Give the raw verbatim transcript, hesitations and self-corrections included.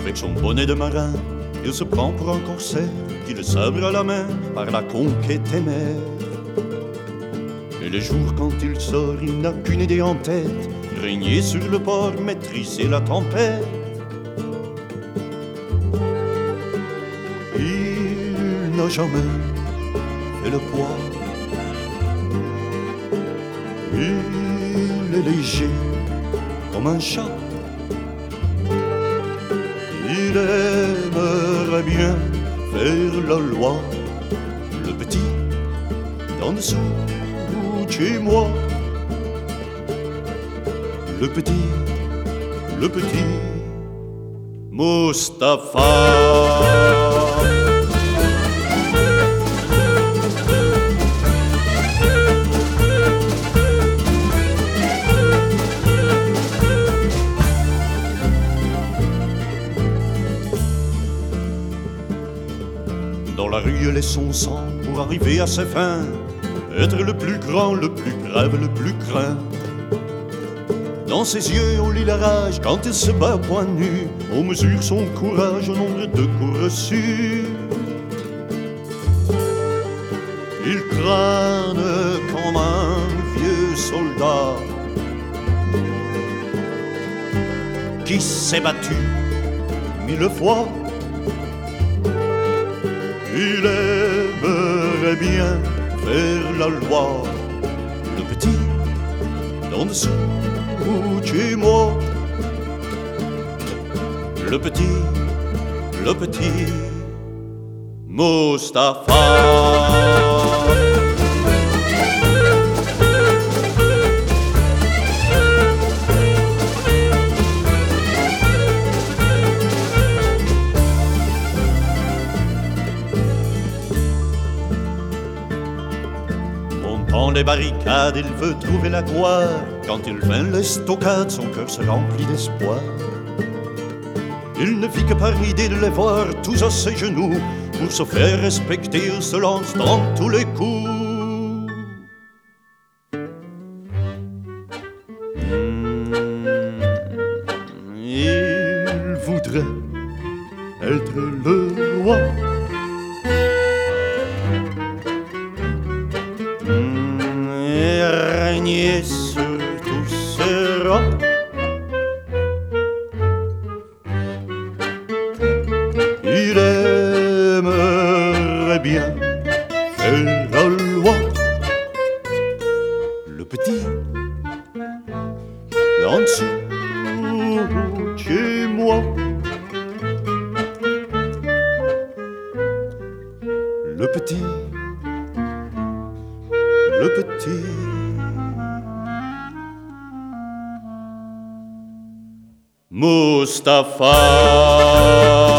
Avec son bonnet de marin, il se prend pour un corsaire qui, le sabre à la main, par la conquête émère. Et le jour quand il sort, il n'a qu'une idée en tête: régner sur le port, maîtriser la tempête. Il n'a jamais fait le poids. Il est léger comme un chat. Il aimerait bien faire la loi. Le petit, en dessous chez moi. Le petit, le petit Mustapha. Dans la rue, elle est son sang pour arriver à ses fins. Être le plus grand, le plus brave, le plus craint. Dans ses yeux, on lit la rage quand il se bat point nu. On mesure son courage au nombre de coups reçus. Il crâne comme un vieux soldat qui s'est battu mille fois. Il aimerait bien faire la loi. Le petit, en dessous chez moi. Le petit, le petit Mustapha. Dans les barricades, il veut trouver la gloire. Quand il vint l'estocade, son cœur se remplit d'espoir. Il ne vit que par l'idée de les voir tous à ses genoux. Pour se faire respecter, il se lance dans tous les coups. Mmh, il voudrait être le roi. Régner sur tous ces rangs. Il aimerait bien faire la loi. Le petit, en dessous chez moi. Le petit, le petit Mustapha.